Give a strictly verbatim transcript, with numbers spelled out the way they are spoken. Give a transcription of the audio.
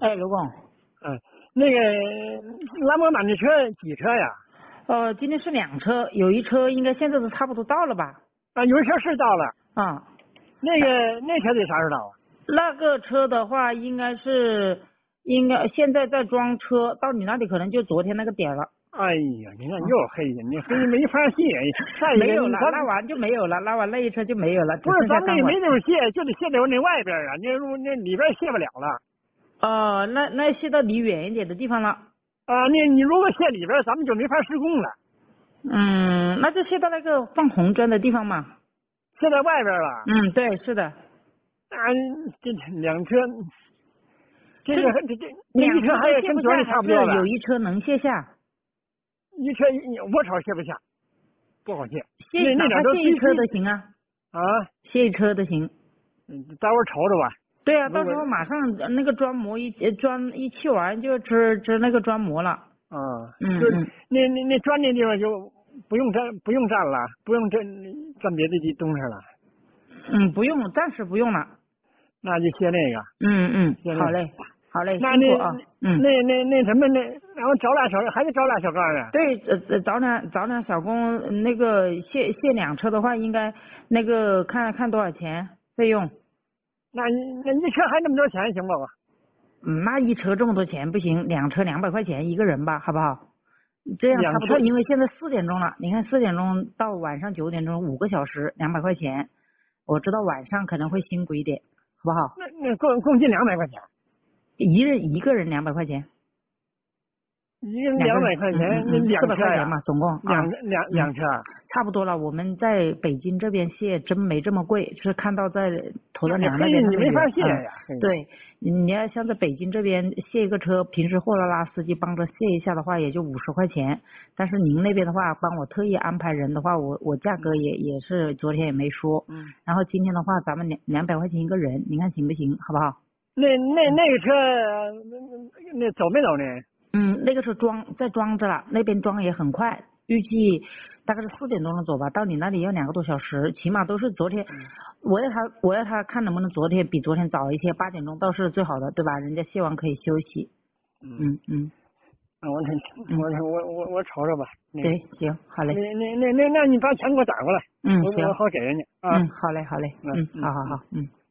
哎，刘工， 嗯，那个蓝摩满的车几车呀？ 呃，今天是两车，有一车应该现在都差不多到了吧？ 啊，有一车是到了。 啊， 那个那车得啥时候到啊？ 那个车的话，应该是应该现在在装车，到你那里可能就昨天那个点了。 哎呀，你看又黑呀，你黑没法卸。再一个， 没有了， 咱拉完就没有了，拉完那一车就没有了，只不是剩下钢管咱那没地方卸，就得卸在我那外边啊，那那里边卸不了了。 哦，那那卸到离远一点的地方了。 啊，你你如果卸里边，咱们就没法施工了。 嗯，那就卸到那个放红砖的地方嘛。 卸在外边了。 嗯，对，是的。 啊，这两车，这个这这两一车还跟昨天差不多吧？ 有一车能卸下。 一车我瞅卸不下，不好卸。 卸哪怕卸一车的行啊。 啊， 卸一车的行。 嗯，待会儿瞅着吧。 对啊，到时候马上那个砖模一砖一砌完就支支那个砖模了。 啊， 嗯嗯，那那那砖那地方就不用占不用占了，不用占占别的地东西了。 嗯，不用，暂时不用了。 那就卸那个。 嗯嗯，好嘞，好嘞， 那那辛苦啊。嗯， 那那那什么那，然后找俩小还得找俩小干啊。 对，呃找俩找俩小工，那个卸卸两车的话，应该那个看看多少钱费用。 那那一车还那么多钱行不？ 嗯，那一车这么多钱不行，两车两百块钱一个人吧，好不好？这样差不多，因为现在四点钟了，你看四点钟到晚上九点钟，五个小时，两百块钱。我知道晚上可能会辛苦一点，好不好？ 那那共共计两百块钱。 一人一个人两百块钱。 一个人两百块钱，那两车呀嘛，总共两两两车， 差不多了。我们在北京这边卸真没这么贵，是看到在头道梁那边你没法卸呀。 对，你要像在北京这边卸一个车，平时货拉拉司机帮着卸一下的话，也就五十块钱。但是您那边的话，帮我特意安排人的话，我我价格也也是昨天也没说。 嗯。 然后今天的话，咱们两两百块钱一个人，您看行不行？好不好？ 那那那个车那那走没走呢？ 嗯，那个是装在装着了，那边装也很快，预计大概是四点钟能走吧，到你那里要两个多小时，起码都是昨天，嗯、我要他我要他看能不能昨天比昨天早一些，八点钟到是最好的，对吧？人家卸完可以休息。嗯嗯嗯。 我我我我我瞅瞅吧。 对，行，好嘞。 那那那那那你把钱给我打过来。 嗯，行， 我好给人家啊。 嗯，好嘞好嘞。嗯，好好好，嗯。